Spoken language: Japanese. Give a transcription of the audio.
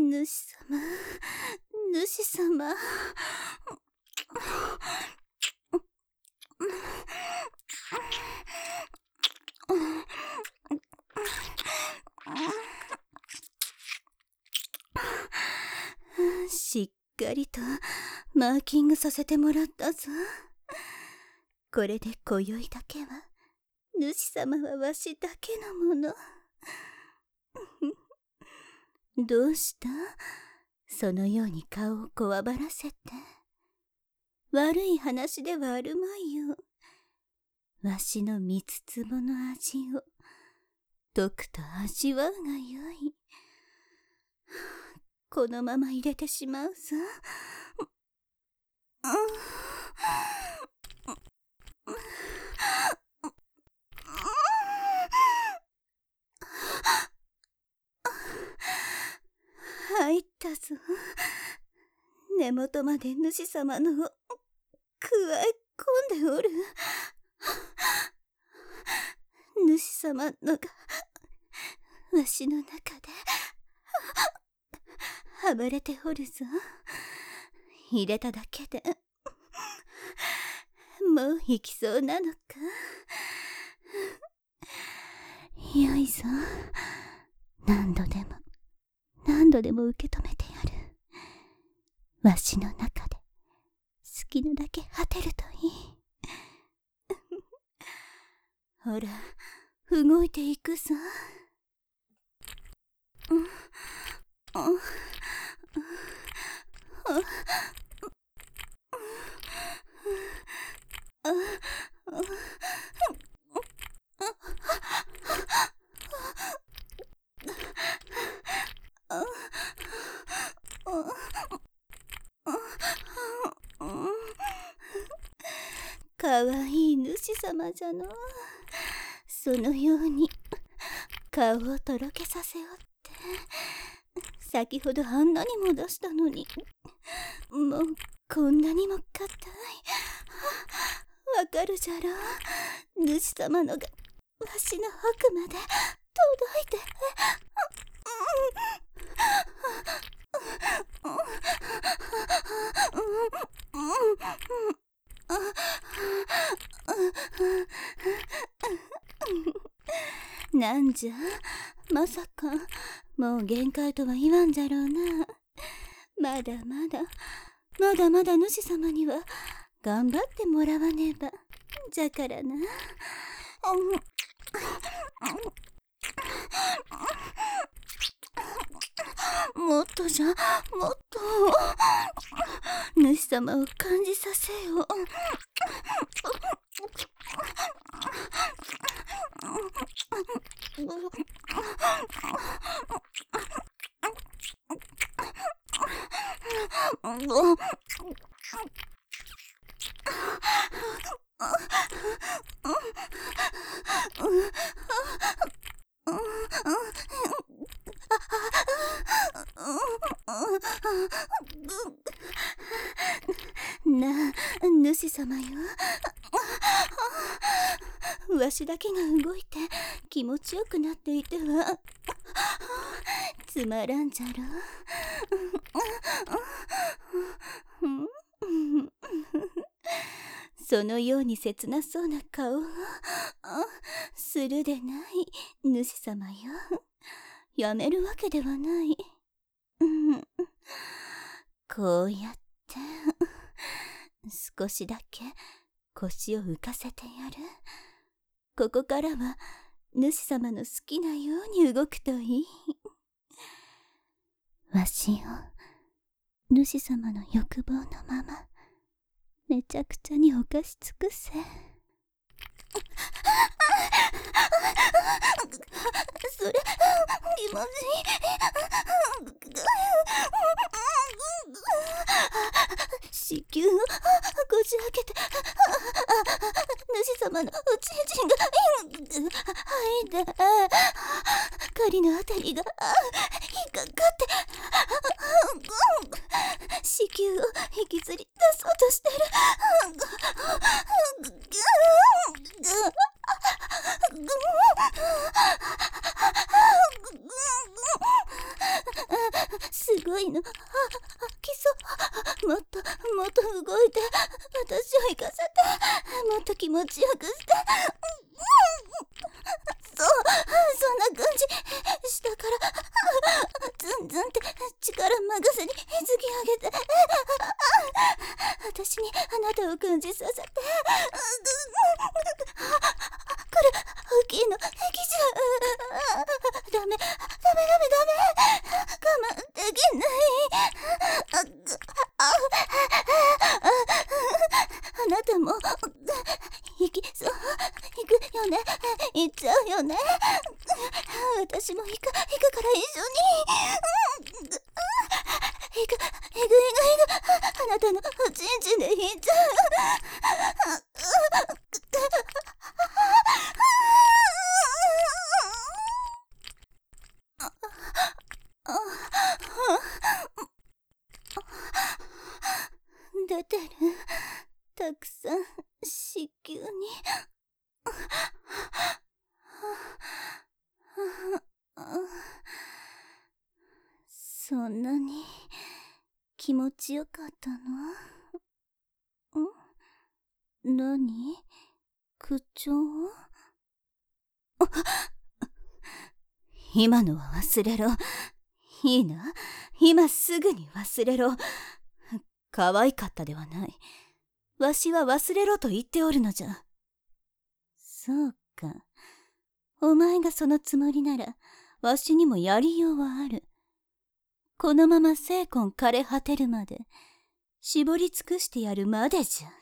主様、主様。しっかりとマーキングさせてもらったぞ。これで今宵だけは主様はわしだけのもの。どうした？そのように顔をこわばらせて。悪い話ではあるまいよ。わしの三つ壺の味をとくと味わうがよい。このまま入れてしまうぞ。入ったぞ。根元まで主様のをくわえ込んでおる。主様のがわしの中で暴れておるぞ。入れただけでもう行きそうなのか。よいぞ。何度でも受け止めてやる。わしの中で好きなだけ果てるといい。ほら、動いていくぞ。かわいい主様じゃの。そのように顔をとろけさせおって、先ほどあんなにも出したのに、もうこんなにも硬い。わかるじゃろ。主様のがわしの奥まで届いて。なんじゃ、まさかもう限界とは言わんじゃろうな。まだまだ主様には頑張ってもらわねば。じゃからな。もっとじゃ、もっと主様を感じさせよ。なあ、主様よ。わしだけが動いて気持ちよくなっていてはつまらんじゃろ。そのように切なそうな顔をするでない主様よ。やめるわけではない。こうやって少しだけ腰を浮かせてやる。ここからは主様の好きなように動くといい。わしを主様の欲望のままめちゃくちゃに犯し尽くせ。それ気持ちいい。子宮をこじ開けて主様のおちんちんが入って狩りのあたりが引っかかって子宮を引きずり出そうとしてる。すごい時の液じゃ。ダメ。我慢できない。あなたも行くよね。行っちゃうよね。私も行くから一緒に。行く。あなたのおちんちんで行っちゃう。出てる。たくさん子宮に。そんなに気持ちよかったの？何？口調？今のは忘れろ。いいな、今すぐに忘れろ。可愛かったではない。わしは忘れろと言っておるのじゃ。そうか。お前がそのつもりなら、わしにもやりようはある。このまま精魂枯れ果てるまで、絞り尽くしてやるまでじゃ。